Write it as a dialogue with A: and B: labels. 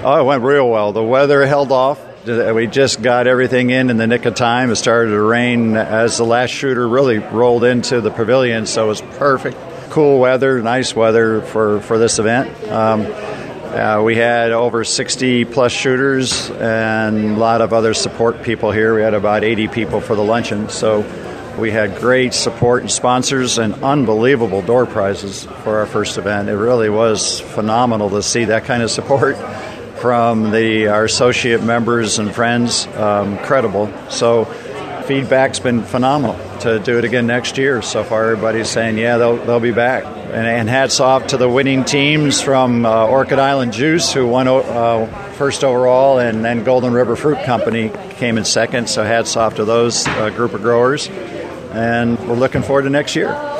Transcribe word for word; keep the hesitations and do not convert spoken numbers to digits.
A: Oh, it went real well. The weather held off. We just got everything in in the nick of time. It started to rain as the last shooter really rolled into the pavilion, so it was perfect. Cool weather, nice weather for, for this event. Um, uh, we had over sixty plus shooters and a lot of other support people here. We had about eighty people for the luncheon, so we had great support and sponsors and unbelievable door prizes for our first event. It really was phenomenal to see that kind of support from the our associate members and friends. Um, incredible. So feedback's been phenomenal to do it again next year. So far, everybody's saying, yeah, they'll they'll be back. And, and hats off to the winning teams from uh, Orchid Island Juice, who won uh, first overall, and then Golden River Fruit Company came in second. So hats off to those uh, group of growers. And we're looking forward to next year.